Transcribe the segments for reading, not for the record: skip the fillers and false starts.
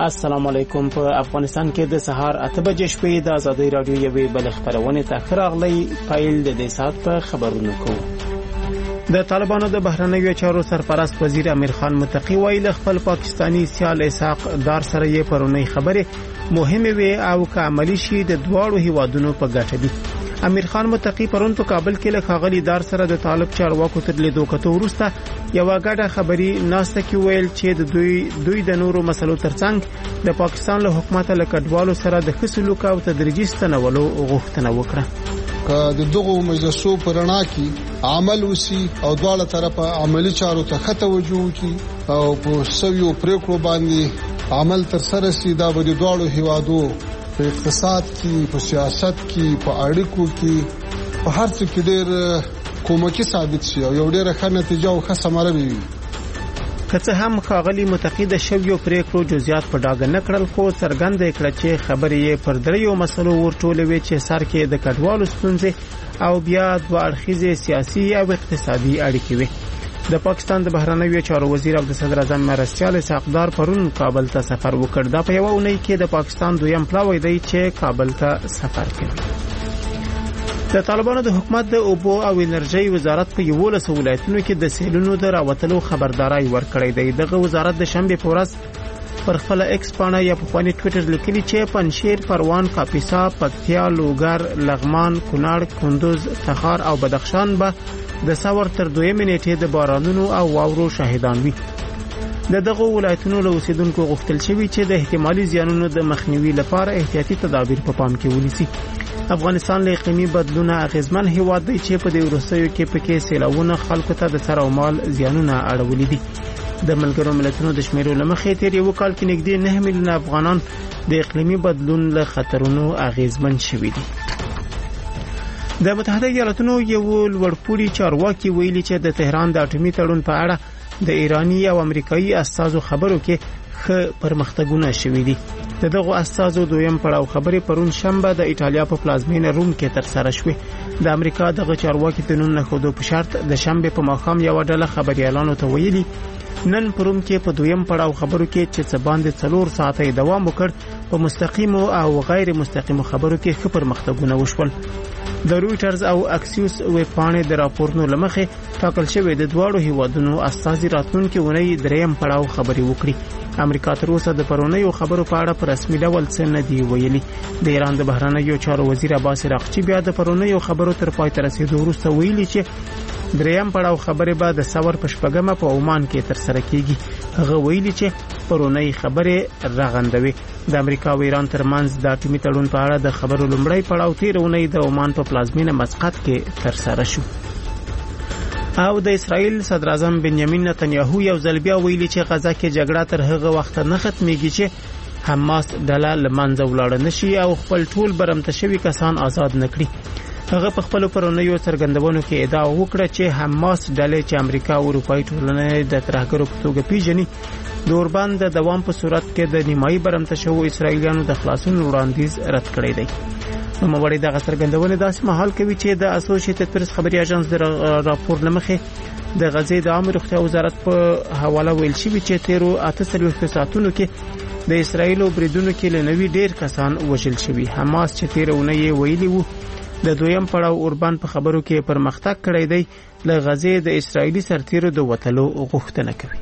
السلام علیکم. په افغانستان کې د سهار 8 بجې شپې د ازادي رادیو یوې بل خبرونه ته راغلی. پایل د دې سات په خبرونو کوو. د طالبانو د بهرنیو چارو سرپرست وزیر امیر خان متقی ویل خپل پاکستانی سیال اسحاق دار سره یې پرونی خبره مهمه وي او که عملی شي د دواړو هیوادونو په ګټه دي. امیر خان متقی پرون په کابل کې له ښاغلي دار سره د طالب چارواکو تر لیدو کتو وروسته یو غاډه خبري ناسته کې ویل چې د دوی د نورو مسلو ترڅنګ د پاکستان له حکومت له کډوالو سره د خصلوک او تدریجي ستنولو غوښتنه وکړه. د دغه مجلسو پرانا کې عمل وسی او دواړه طرفه عملی چارو ته توجه وکړي او په سویو پریکړو باندې عمل تر سره سي. دا به د دواړو هیوادو په اقتصاد کې، په سیاست کې، په اړیکو کې، په هر څه کې ډېر کومکی ثابت شي او یو ډېر ښه نتیجه او ښه ثمره وي. که څه هم ښاغلي متقی د شویو پریکړو جزئیات په ډاګه نه کړل، خو څرګنده کړه چې خبرې یې پر دریو مسلو ورټولوي چې سر کې د کډوالو ستونزې او بیا دوه اړخیزې سیاسي او اقتصادي اړیکې وي. د پاکستان د بهرنیو چارو وزیر او د صدر اعظم مرستیال اسحاق دار پرون کابل ته سفر وکړ. دا په یو اونۍ کې د پاکستان دویم پلاوی دی چې کابل ته سفر کوي. د طالبانو د حکومت د اوبو او انرژي وزارت په 11 ولایتونو کې د سیلونو د راوتلو خبرداري ورکړې ده. دغه وزارت د شنبه په ورځ پر خپل ایکس پاڼه یا په خپل ټوئیټر لیکلي چې پنشیر، پروان، کاپیسا، پکتیا، لوګر، لغمان، کونړ، کندوز، تخار او بدخشان به د ساور تر 2 نیټې د بارانونو او واورو شاهدان وي. دغه ولایتونو له اوسیدونکو غوښتل شوی چې د احتمالي زیانونو د مخنیوي لپاره احتیاطي تدابیر په پام کې ونیسي. افغانستان له اقلیمي بدلون اغیزمن هیواد دی چې په دې وروستیو کې پکې سیلاوونه خلکو ته د سر او مال زیانونه اړولې دي. د ملګرو ملتونو د شمیرو لمخې تیر یو کال کې نږدې 9 میلیونه افغانان د اقلیمي بدلون له خطرونو اغیزمن شوي دي. د متحده ایالاتونو یو لوړپوړي چارواکي ویلي چې د تهران د اټومي تړون په اړه د ایرانی او امریکایي استازو خبرو کې ښه پرمختګونه شوي دي. دغه استازو دویم پړاو خبرې پرون شنبه د ایټالیا په پلازمینه روم کې تر سره شوې. د امریکا دغه چارواکي د نوم نه خودو په شرط د شنبه په ماښام یو ډله خبريالانو ته ویلي نن پروم کې په دویم پړاو خبرو کې چې څه باندې 4 ساعته دوام وکړ، په مستقیم او غیر مستقیم خبرو کې ښه پرمختګونه وشول. د رويټرز او اکسیوس ویب پاڼې د راپورونو لمخې ټاکل شوی د دواړو هیوادونو استازي راتلونکي ونې دریم پړاو خبري وکړي. امریکا تر اوسه د پرونیو خبرو په اړه په رسمي ډول څه نه دی ویلي. د ایران د بهرنیو چارو وزیر عباس راغچی بیا د پرونیو خبرو تر پای ته رسیدو وروسته ویلي چې دریم پړاو خبره به د سور په شپږمه په عمان کې تر سره کیږي. هغه ویلي چې پرونی خبره رغندوي. د امریکا او ایران ترمنځ د اټومي تړون په اړه د خبرو لومړی پړاو تیرونی د عمان په پلازمینه مسقط کې تر سره شو. او د اسرائیل صدر اعظم بنیامین نتنیاهو یو ځل بیا ویلي چې غزا کې جګړه تر هغه وخت نه ختميږي چې حماس ډله لمنځه ولاړ نشي او خپل ټول برمته شوی کسان آزاد نکړي. هغه په خپل پرونیو څرګندونو کې ادعا وکړه چې حماس ډلې چې امریکا او اروپאי ټولنې د ترهګرو په توګه پیژني د اوربند د دوام په صورت کې د نیمایي برمته شوو اسرائیلیانو د خلاصون وړاندیز رد کړی دی. نو موړي دغه څرګندونه داسې مهال کوي چې د اسوسییټډ پریس خبري اژانس د راپور لمخې د غزې د عامه روغتیا وزارت په حواله ویل شوی چې تیرو 48 ساعتونو کې د اسرائیل او بریدونو کې لنوي ډیر کسان وژل شوي. حماس چې تیرونه یې ویلي وو د دویم پړاو اوربند په خبرو کې پرمختګ کړی دی، له غزې د اسرائیلي سرتیرو د وټلو غوښتنه کوي.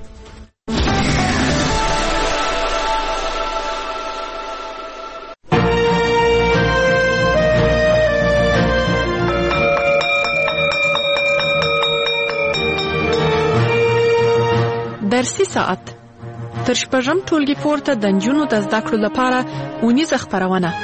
درسي ساعت تر شپږم ټولګي پورته د نجونو د زده کړو لپاره اونیزه خپرونه.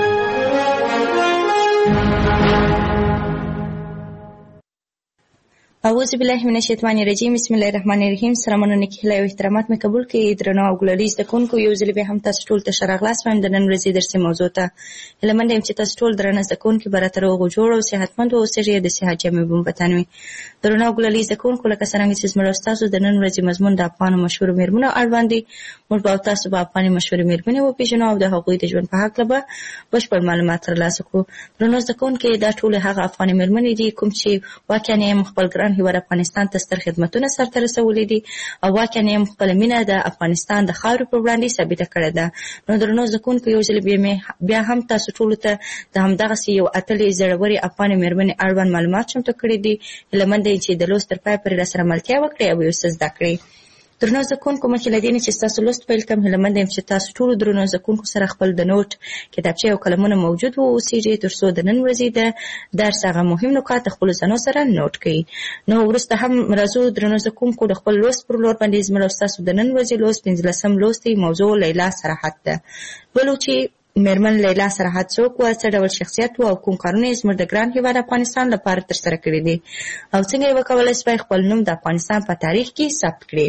اعوذ بالله من الشیطان الرجیم. بسم الله الرحمن الرحیم. سلامونه نکهله او احترامات مې قبول کړئ. درنو او ګلالي زده کوونکو، یو ځل بیا هم تاسو ټول ته ښه راغلاست وایم د نن ورځې درسي موضوع ته. هیله منده یم چې تاسو ټول درنه زده کوونکي به راته روغ جوړ او صحتمند واوسئ، د صحت جامې به وطن وي. درنو او ګلالي زده کوونکو، لکه څنګه چې زموږ استادو د نن ورځې مضمون د افغانو مشهورو میرمنو اړوند دی، موږ به تاسو به افغاني مشهورې میرمنې وپېژنو او د هغوی د ژوند په هکله به بشپړ معلومات ترلاسه کړو. درنو زده کوونکي، دا ټول هغه افغاني میرمنې دي کوم چې واقعا یې خپل ګران هیواد افغانستان ته ستر خدمتونه سرته رسولي دي او واقعا یې خپله مینه د افغانستان د خاورې پر وړاندې ثابته کړې ده. نو درنو زده کوونکو یو ځل بیا هم تاسو ټولو ته د همدغسې یو اتلې زړورې افغانې مېرمنې اړوند معلومات چمتو کړي دي. هیله مند یم چې د لوست تر پایه پورې راسره ملتیا وکړئ او یو څه زده کړئ. درنو زده کوونکو مخکې له دې نه چې ستاسو لوست پیل کړم هیله مند یم چې تاسو ټولو درنو زده کوونکو سره خپل د نوټ کتابچې او قلمونه موجود واوسیږي تر څو د نن ورځې د درس هغه مهم نکات د خپلو ځانو سره نوټ کړئ. نو وروسته هم راځو درنو زده کوونکو د خپل لوست پر لور باندې زموږ او ستاسو د نن ورځې لوست 15 لوست موضوع لیلا سراحت ده. ولو چې مېرمن لیلا سراحت څوک وه، څه ډول شخصیت و او کوم کارونه یې زموږ د ګران هېواد افغانستان لپاره ترسره کړي دي او څنګه یې وکولی سوای خپل نوم د افغانستان په تاریخ کې ثبت کړي.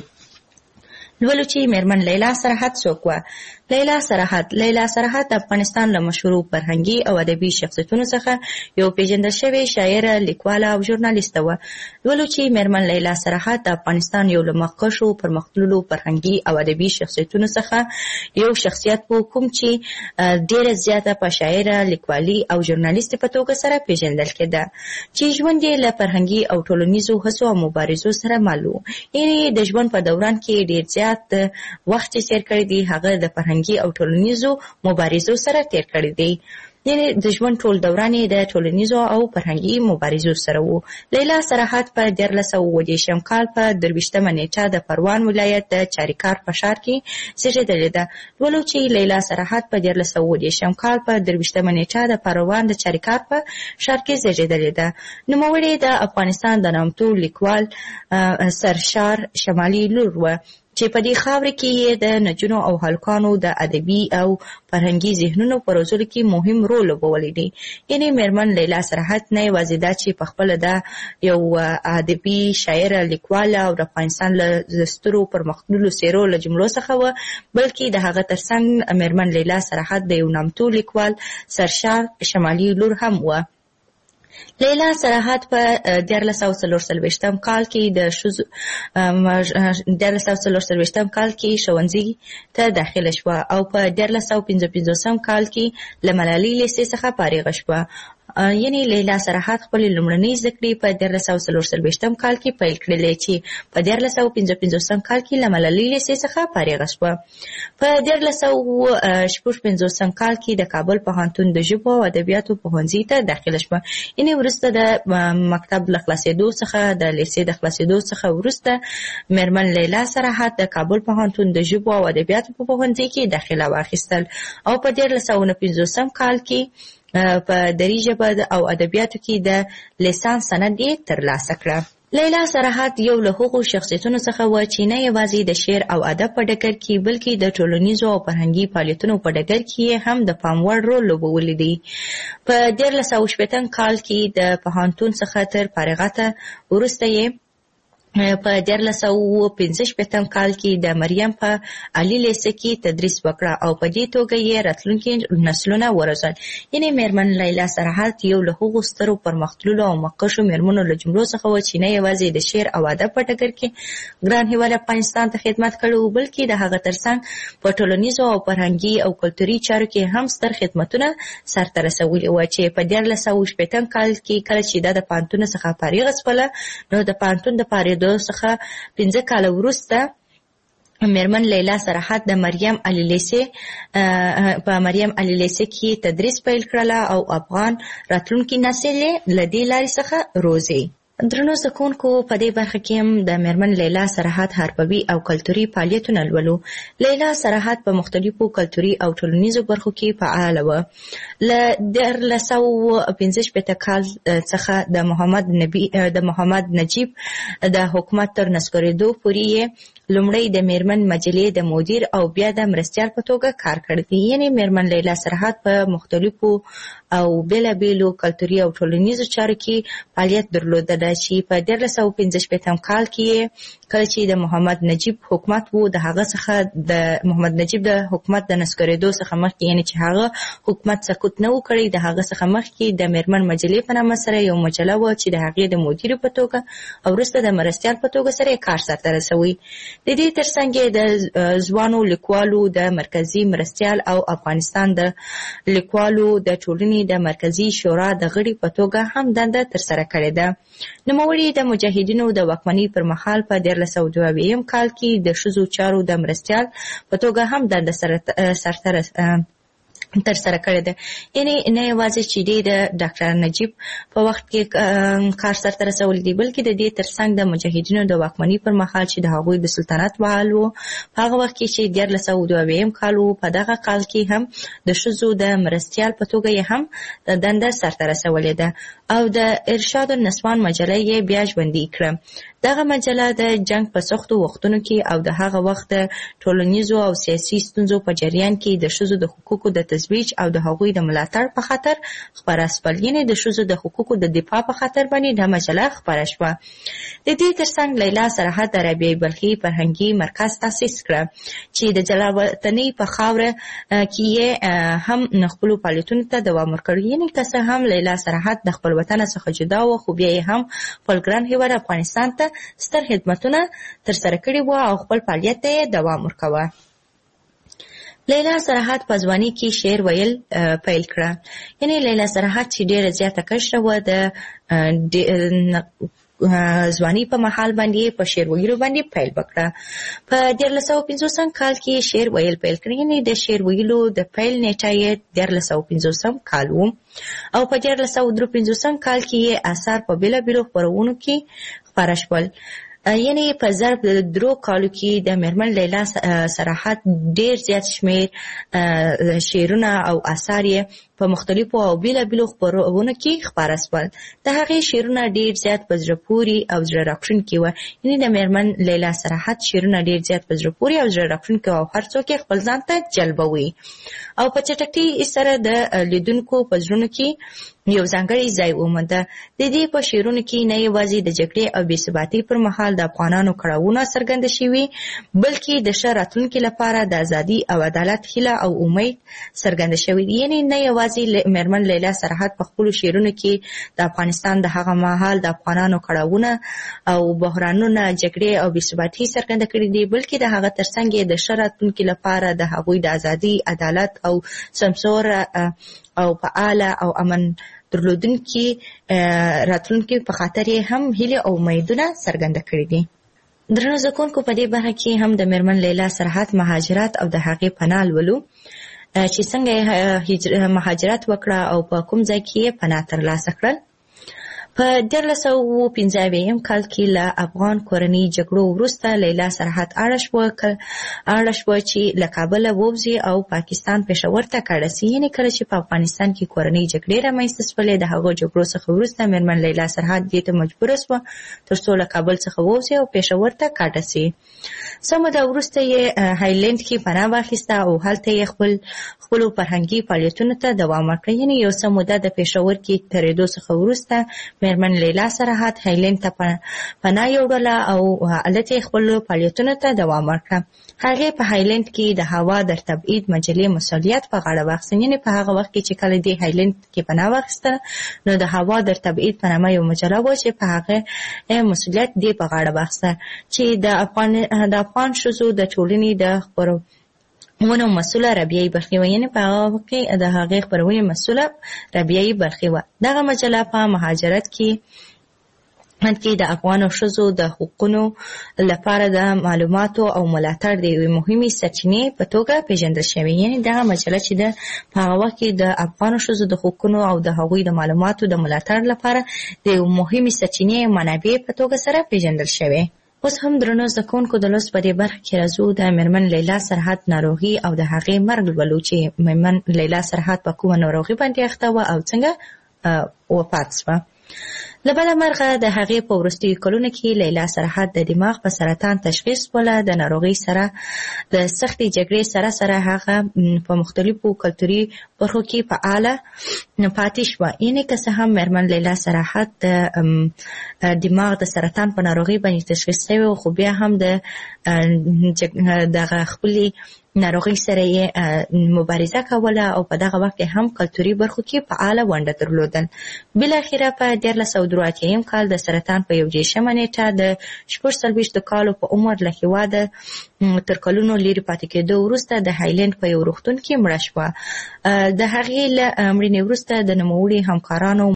لولو چې مېرمن لیلا سراحت څوک وه. لیلا سراحت د افغانستان له مشهورو فرهنګي او ادبي شخصیتونو څخه یو پیژندل شوې شاعره، لیکواله او ژورنالیسته وه. لولو چې مېرمن لیلا سراحت د افغانستان یو له مخکښو پرمختللو فرهنګي او ادبي شخصیتونو څخه یو شخصیت و کوم چې ډېره زیاته په شاعره، لیکوالي او ژورنالیستې په توګه سره پیژندل کېده چې ژوند یې له فرهنګي او ټولنیزو هڅو او مبارزو سره مل و. یعنې د ژوند په دوران کې ډېر زیات وخت چې تېر کړی دی هغه د فرهنګي او ټولنیزو مبارزو سره تېر کړی دی. یعنې د ژوند ټول دوران یې د ټولنیزو او فرهنګي مبارزو سره و. لیلا سراحت په 1930 کال په 23 نیټه د پروان ولایت د چاریکار په ښار کې زېږېدلې ده. ولو چې لیلا سراحت په 1930 کال په 23 نیټه د پروان د چاریکار په ښار کې زېږېدلې ده. نوموړې د افغانستان د نامتو لیکوال سرشار شمالي لور وه چې په دې خاوره کې یې د نجونو او هلکانو د ادبي او فرهنګي ذهنونو په روزلو کې مهم رول لوبولی دی. یعنې مېرمن لیلا سراحت نه یوازې دا چې پخپله دا یو ادبي شاعره، لیکواله او د افغانستان له سترو پرمختللو څېرو له جملو څخه وه، بلکې د هغه ترڅنګ مېرمن لیلا سراحت د یو نامتو لیکوال سرشار شمالي لور هم وه. لیلا سراحت په 1940 کال کې د 1940 کال کې ښوونځي ته داخله شوه او په 1955 کال کې له ملالۍ لیسې څخه فارغه شوه. یعنی لیلا سراحت خپل لومړنۍ زده کړې په 1940 کال کې پیل کړلې چې په 1955 کال کې له ملالۍ لیسې څخه فارغه شوه. په 1956 کال کې د کابل پوهنتون د ژبو او ادبیاتو پوهنځي ته داخله شوه. یعنی وروسته د مکتب له خلاصېدو څخه د لیسې د خلاصېدو څخه وروسته مېرمن لیلا سراحت د کابل پوهنتون د ژبو او ادبیاتو په پوهنځي کې داخله واخیستل او په 1959 کال کې په دري ژبه او ادبیاتو کې د لیسانس سند یې ترلاسه کړه. لیلا سراحت یو له هغو شخصیتونو څخه و چې نه یوازې د شعر او ادب په ډګر کې بلکې د ټولنیزو او فرهنګي فعالیتونو په ډګر کې هم د پام وړ رول لوبولی دی. په 1960 کال کې د پوهنتون څخه تر فارغته وروسته یې په 1965 کال کې د مریم په علي لیسه کې تدریس وکړه او په دې توګه یې راتلونکي نسلونه وروزل. یعنې مېرمن لیلا سراحت یو له هغو سترو پرمختللو او مخکښو مېرمنو له جملو څخه و چې نه یوازې د شعر او ادب په ډګر کې ګران هېواد افغانستان ته خدمت کړی و، بلکې د هغه ترڅنګ په ټولنیزو او فرهنګي او کلتوري چارو کې هم ستر خدمتونه سرته رسولي وه چې په 1960 کال کې کله چې دا د پوهنتون څخه فارغه شوله نو د پوهنتون د فارغېدو څخه 15 کاله وروسته مېرمن لیلا سراحت د مریم علي لیسې کې تدریس پیل کړله او افغان راتلونکي نسل یې له دې لارې څخه روزي. درنو زده کوونکو په دې برخه کې هم د مېرمن لیلا سراحت حرفوي او کلتوري فعالیتونه لولو. لیلا سراحت په مختلفو کلتوري او ټولنیزو برخو کې فعاله وه. له 1965 کال څخه د محمد نجیب د حکومت تر نسکورېدو پورې یې لومړی د مېرمن مجلې د مدیر او بیا د مرستیال په توګه کار کړی دی. یعنې مېرمن لیلا سراحت په مختلفو او بېلابېلو کلتوري او ټولنیزو چارو کې فعالیت درلوده چې په 1965 کال کې کله چې د محمد نجیب حکومت و د هغه څخه د محمد نجیب د حکومت د نسکورېدو څخه مخکې یعنې چې هغه حکومت سقوط نه و کړی د هغه څخه مخکې د مېرمن مجلې په نامه سره یو مجله وه چې د هغې د مدیر په توګه او وروسته د مرستیال په توګه سره یې کار سرته رسوي. د دې ترڅنګ یې د ځوانو لیکوالو د مرکزي مرستیال او افغانستان د لیکوالو د ټولنې ټولنې د مرکزی شورا د غړي په توګه هم دنده ترسره کړې ده. نوموړي د مجاهدینو د واکمنۍ پر مهال په 1322 کال کې د ښځو چارو د مرستیال په توګه هم دنده ترسره کړې ده. یعنی نه یوازې چې د ډاکټر نجیب په وخت کې کار سرته رسولی دی، بلکې د دې ترڅنګ د مجاهدینو د واکمنۍ پر مهال چې د هغوی د سلطنت بحال و، په هغه وخت کې چې 1322 کال و، په دغه کال کې هم د ښځو د مرستیال په توګه یې هم دنده سرته رسولې ده او د ارشاد النسوان مجله یې بیا ژوندۍ کړه. دغه مجله د جنگ په سختو وختونو کې او د هغه وخت د ټولنیزو او سیاسي ستونزو په جریان کې د ښځو د حقوقو د تزویج او د هغوی د ملاتړ په خاطر خپره شول. یعنې د ښځو د حقوقو د دفاع په خاطر باندې دا مجله خپره شوه. د دې ترڅنګ لیلا سرحد د رابعه بلخي فرهنګي مرکز تاسیس کړه چې د جلاوطنۍ په خاوره کې یې هم خپلو فعالیتونو ته دوام ورکړ. یعنې که څه هم لیلا سرحد د خپل وطن څخه جدا و، خو بیا یې هم خپل ګران هېواد افغانستان ته ستر خدمتونه ترسره کړي وو او خپل فعالیت ته دوام ورکوه. لیلا سرحد په ځوانۍ کې شعر ویل پیل کړه. یعنې لیلا سرحد چې ډېره زیاته کشره وه، د ځوانۍ په مهال باندې په شعر ویلو باندې پیل وکړه. په 1350 کال کې شعر ویل پیل کړ. یعنې د شعر ویلو د پیل نیټه یې 1350 کال و او په 1353 کال کې یې اثار په بېلابېلو خپرونو کې خپاره شول. یعنې په ضرب د 3 کالو کې د میرمن لیلا سرحد ډېر زیات شمېر شعرونه او اثار یې په مختلفو او بېلابېلو خپرونو کې خپاره شول. د هغې شعرونه ډېر زیات په زړه پورې او زړه راښکونکي وو. یعنې د میرمن لیلا سرحد شعرونه ډېر زیات په زړه پورې او زړه راښکونکي او هر څوک یې خپل ځان ته جلبوي او په چټکۍ سره د لیدونکو په زړونو کې یو ځانګړی ځای ومونده. د دې په شعرونو کې نه یوازې د جګړې او بېثباتۍ پر مهال د افغانانو کړاوونه څرګنده شوي، بلکې د ښه راتلونکي لپاره د ازادي او عدالت هیله او امید څرګنده شوي. یعنې نه یوازې میرمن لیلا سرحد په خپلو شعرونو کې د افغانستان د هغه مهال د افغانانو کړاوونه او بحرانونه، جګړې او بېثباتۍ څرګنده کړي دي، بلکې د هغه ترڅنګ یې د ښه راتلونکي لپاره د هغوی د ازادي، عدالت او سمسوره او فعاله او امن درلودونکي راتلونکي په خاطر یې هم هیله او امیدونه څرګنده کړي دي. درنو زده کوونکو، په دې برخه کې هم د میرمن لیلا سرحد مهاجرت او د هغې پناه لولو چې څنګه مهاجرت وکړه او په کوم ځای کې یې پناه ترلاسه کړل. په 1395 کال کې له افغان کورنۍ جګړو وروسته لیلا سرحد اړه شوه چې له کابله ووځي او پاکستان پېښور ته کډه سي. یعنې کله چې په افغانستان کې کورنۍ جګړې رامنځته شولې، د هغو جګړو څخه وروسته میرمن لیلا سرحد دې ته مجبوره شوه تر څو له کابل څخه ووځي او پېښور ته کډه سي. څه موده وروسته یې هایلند کې پناه واخیسته او هلته یې خپلو فرهنګي فعالیتونو ته دوام ورکړ. یعنې یو څه موده د پېښور کې تېرېدو څخه وروسته میرمن لیلا سرحد هایلند ته پناه یوړله او هلته یې خپلو فعالیتونو ته دوام ورکړه. هغې په هایلند کې د هوا در تبعید مجلې مسؤلیت په غاړه واخیسته. یعنې په هغه وخت کې چې کله دې هایلند کې پناه واخیسته، نو د هوا در تبعید په نامه یو مجله وه چې په هغه مسؤلیت دې په غاړه واخیسته چې د افغان ښځو د ټولنې د خپرونو مسؤله رابعه بلخي وه. یعنې په هغه وخت کې د هغې خپرونې مسؤله رابعه بلخي وه. دغه مجله په مهاجرت کې د افغانو ښځو د حقوقو لپاره د معلوماتو او ملاتړ د یوې مهمې سرچینې په توګه پیژندل شوې. یعنې دغه مجله چې په هغه وخت کې د افغانو ښځو د حقوقو او د هغوی د معلوماتو د ملاتړ لپاره د یوې مهمې سرچینې منابع په توګه سره پیژندل شوې. اوس هم درنو زده کوونکو، د لوست په دې برخه کې راځو د میرمن لیلا سرحد ناروغي او د هغې مرګ لولو چې میرمن لیلا سرحد په کومه ناروغي باندې اخته وه او څنګه وفات شوه. له بله مرغه د هغې په وروستیو کلونو کې لیلا سرحد د دماغ په سرطان تشخیص شوله. د ناروغۍ سره د سختې جګړې سره هغه په مختلفو کلتوري برخو کې فعاله پاتې شوه. یعنې که څه هم میرمن لیلا سرحد د دماغ د سرطان په ناروغۍ باندې تشخیص شوې، خو بیا هم دغه خپلې ناروغي سره یې مبارزه کوله او په دغه وخت هم کلتوري برخو کې فعاله ونډه درلودل. بالاخره په 1383 کال د سرطان په 1 نیټه د 46 کالو په عمر له هېواده تر کلونو لرې پاتې کېدو وروسته د هایلند په یو روغتون کې مړه شوه. د هغې له مړینې وروسته د نوموړي همکارانو